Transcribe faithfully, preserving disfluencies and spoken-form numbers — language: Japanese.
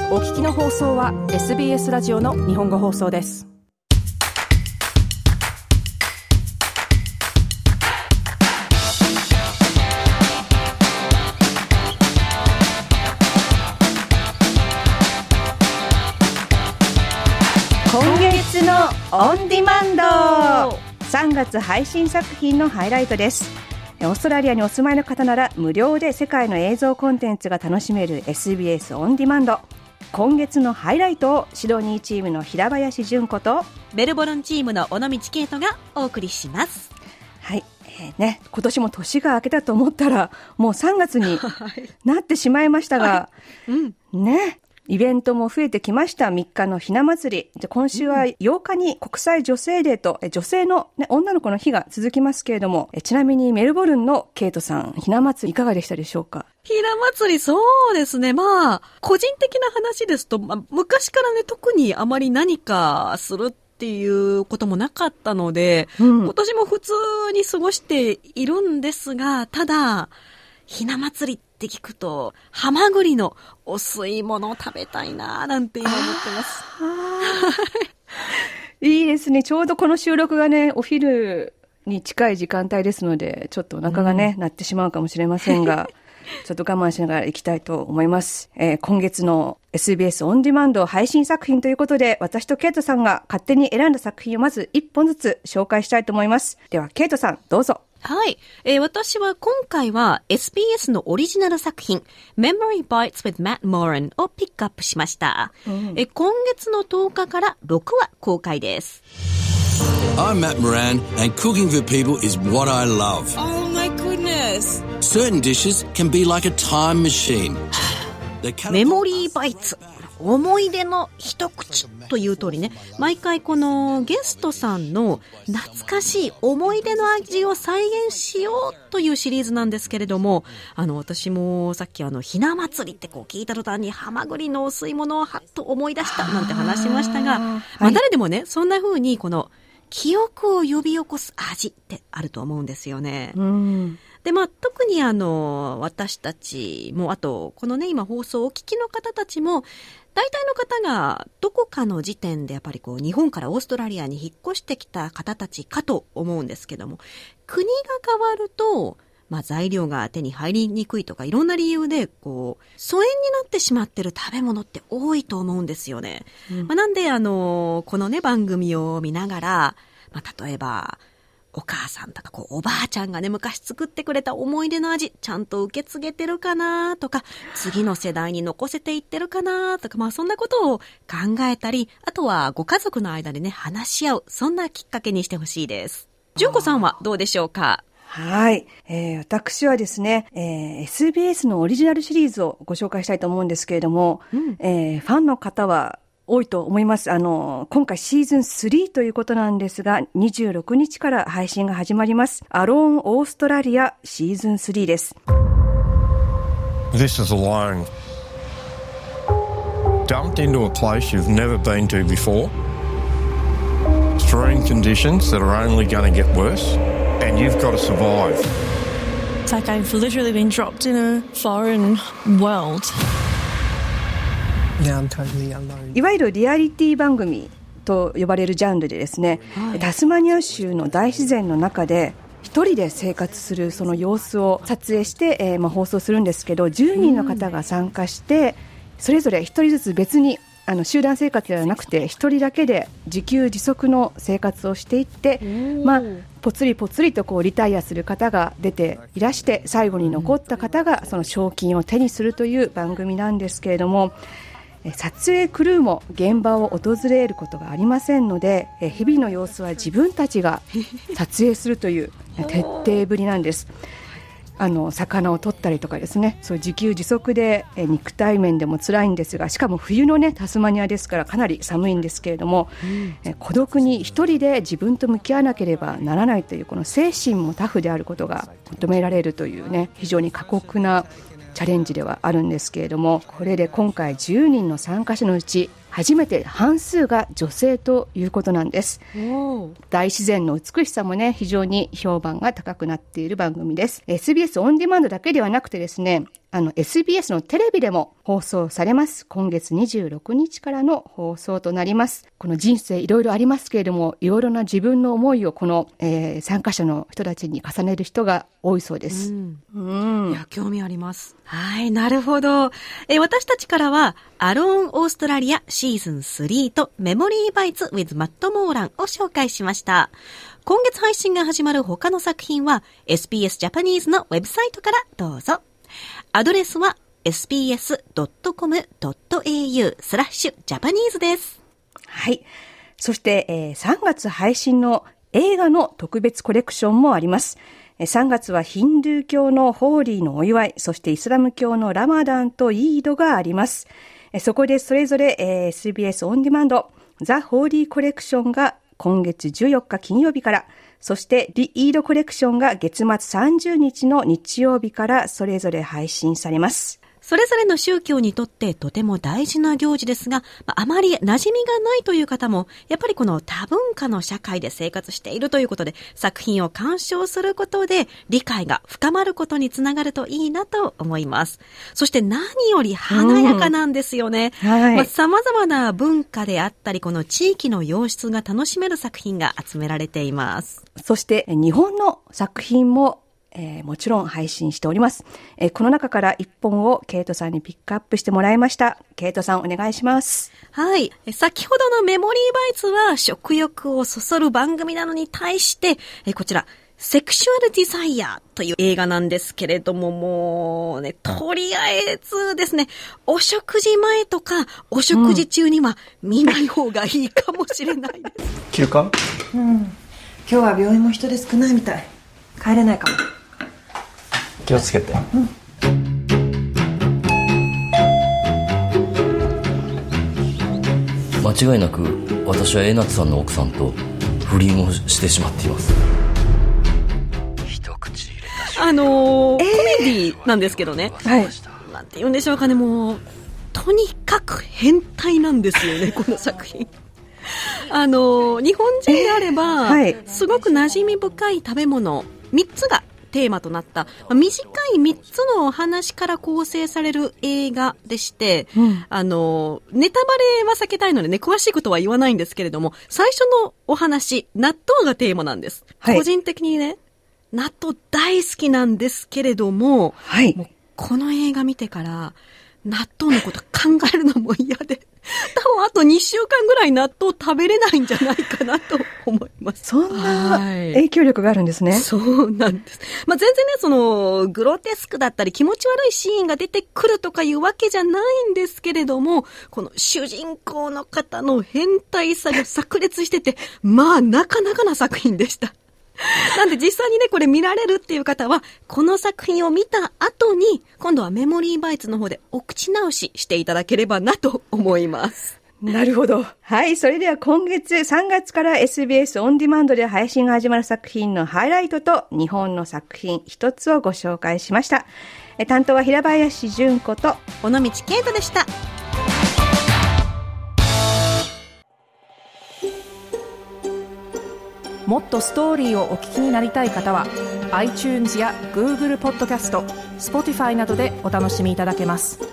お聞きの放送は エスビーエス ラジオの日本語放送です。 今月のオンディマンド、さんがつ配信作品のハイライトです。オーストラリアにお住まいの方なら無料で世界の映像コンテンツが楽しめる エスビーエス オンディマンド。今月のハイライトをシドニーチームの平林純子とメルボルンチームの尾道圭人がお送りします。 はい、えーね、今年も年が明けたと思ったらもうさんがつになってしまいましたが、はいうん、ねイベントも増えてきました。みっかのひな祭り。今週はようかに国際女性デーと、女性の、ね、女の子の日が続きますけれども、ちなみにメルボルンのケイトさん、ひな祭りいかがでしたでしょうか？ ひな祭り、そうですね。まあ、個人的な話ですと、まあ、昔からね、特にあまり何かするっていうこともなかったので、うん、今年も普通に過ごしているんですが、ただ、ひな祭りって聞くと、ハマグリのお吸い物を食べたいななんて今思ってます。 いいですね。ちょうどこの収録がね、お昼に近い時間帯ですので、ちょっとお腹がね、うん、鳴ってしまうかもしれませんが、ちょっと我慢しながら行きたいと思います。えー、今月の エスビーエス オンディマンド配信作品ということで、私とケイトさんが勝手に選んだ作品をまずいっぽんずつ紹介したいと思います。では、ケイトさん、どうぞ。 はい、えー。私は今回は エスビーエス のオリジナル作品 Memory Bites with Matt Moran をピックアップしました。うん、え今月のとおかからろくわ公開です。 I'm Matt Moran and cooking for people is what I love. Oh my goodness. Certain dishes can be like a time machine. メモリーバイツ、思い出の一口という通りね、毎回このゲストさんの懐かしい思い出の味を再現しようというシリーズなんですけれども、あの私もさっきあのひな祭りってこう聞いた途端にハマグリのお吸い物をはっと思い出したなんて話しましたが、まあ誰でもね、そんな風にこの記憶を呼び起こす味ってあると思うんですよね。うんで、まあ、特にあの、私たちも、あと、このね、今放送をお聞きの方たちも、大体の方がどこかの時点でやっぱりこう、日本からオーストラリアに引っ越してきた方たちかと思うんですけども、国が変わると、まあ、材料が手に入りにくいとか、いろんな理由で、こう、疎遠になってしまってる食べ物って多いと思うんですよね。うんまあ、なんで、あの、このね、番組を見ながら、まあ、例えば、お母さんとかこうおばあちゃんがね昔作ってくれた思い出の味ちゃんと受け継げてるかなとか次の世代に残せていってるかなとかまあそんなことを考えたりあとはご家族の間でね話し合うそんなきっかけにしてほしいです。純子さんはどうでしょうか？ はい、えー、私はですね、えー、エスビーエス のオリジナルシリーズをご紹介したいと思うんですけれども、うんえー、ファンの方は多いと思います。あの、今回シーズンスリーということなんですが、にじゅうろくにちから配信が始まります。アローンオーストラリアシーズンスリーです。 This is alone. Dumped into a place you've never been to before. Extreme conditions that are only going to get worse. And you've got to survive. It's like I've literally been dropped in a foreign world.Yeah, I'm totally alone. いわゆるリアリティ番組と呼ばれるジャンルでですね、はい、タスマニア州の大自然の中で一人で生活するその様子を撮影して、えーまあ、放送するんですけどじゅうにんの方が参加して、うん、それぞれ一人ずつ別にあの集団生活ではなくて一人だけで自給自足の生活をしていって、まあ、ぽつりぽつりとこうリタイアする方が出ていらして最後に残った方がその賞金を手にするという番組なんですけれども撮影クルーも現場を訪れることがありませんので日々の様子は自分たちが撮影するという徹底ぶりなんです。あの魚を取ったりとかですねそう自給自足で肉体面でも辛いんですがしかも冬のねタスマニアですからかなり寒いんですけれども、うん、孤独に一人で自分と向き合わなければならないというこの精神もタフであることが求められるというね非常に過酷なチャレンジではあるんですけれどもこれで今回じゅうにんの参加者のうち初めて半数が女性ということなんです。大自然の美しさもね非常に評判が高くなっている番組です。 エスビーエス オンデマンドだけではなくてですねあの エスビーエス のテレビでも放送されます。今月にじゅうろくにちからの放送となります。この人生いろいろありますけれども、いろいろな自分の思いをこの、えー、参加者の人たちに重ねる人が多いそうです。 うんうん、 いや興味あります。はい、なるほど。え私たちからはアローンオーストラリアシーズンスリーとメモリーバイツ with マット・モーランを紹介しました。今月配信が始まる他の作品は エスビーエス ジャパニーズのウェブサイトからどうぞ。アドレスは エスビーエスドットコムドットエーユー スラッシュジャパニーズです。 はい。そして、えー、さんがつ配信の映画の特別コレクションもあります。さんがつはヒンドゥー教のホーリーのお祝い、そしてイスラム教のラマダンとイードがあります。そこでそれぞれ エスビーエス オンデマンドザ・ホーリーコレクションが今月じゅうよっか金曜日から、そしてリ・イードコレクションが月末さんじゅうにちの日曜日からそれぞれ配信されます。 それぞれの宗教にとってとても大事な行事ですが、あまり馴染みがないという方も、やっぱりこの多文化の社会で生活しているということで、作品を鑑賞することで理解が深まることにつながるといいなと思います。そして何より華やかなんですよね。うんはいまあ、様々な文化であったり、この地域の様質が楽しめる作品が集められています。 そして日本の作品もえー、もちろん配信しております、えー、この中から一本をケイトさんにピックアップしてもらいました。ケイトさんお願いします。 はい。先ほどのメモリーバイツは食欲をそそる番組なのに対して、えー、こちらセクシュアルデザイアという映画なんですけれども、もうね、とりあえずですね、お食事前とかお食事中には見ない方がいいかもしれないです。 切るか？ うん。今日は病院も人で少ないみたい。帰れないかも。 気をつけて、うん、 間違いなく私は江夏さんの奥さんと不倫をしてしまっています。一口入れた瞬間あのーえー、コメディなんですけどね、 はい、 なんて言うんでしょうかね、もうとにかく変態なんですよねこの作品。あのー、日本人であれば、えーはい、すごく馴染み深い食べ物みっつがテーマとなった短いみっつのお話から構成される映画でして、うん、あのネタバレは避けたいのでね、詳しいことは言わないんですけれども、最初のお話納豆がテーマなんです、はい、個人的にね納豆大好きなんですけれども、はい、もうこの映画見てから納豆のこと考えるのも嫌で多分あとにしゅうかんぐらい納豆食べれないんじゃないかなと思います。 そんな影響力があるんですね。 そうなんです。まあ、全然ね、そのグロテスクだったり気持ち悪いシーンが出てくるとかいうわけじゃないんですけれども、この主人公の方の変態さが炸裂しててまあなかなかな作品でした。なんで実際にねこれ見られるっていう方はこの作品を見た後に今度はメモリーバイツの方でお口直ししていただければなと思います。 なるほど。はい、それでは今月さんがつから エスビーエス オンデマンドで配信が始まる作品のハイライトと日本の作品一つをご紹介しました。え担当は平林純子と尾道圭人でした。 もっとストーリーをお聞きになりたい方は iTunes や Google ポッドキャスト、Spotify などでお楽しみいただけます。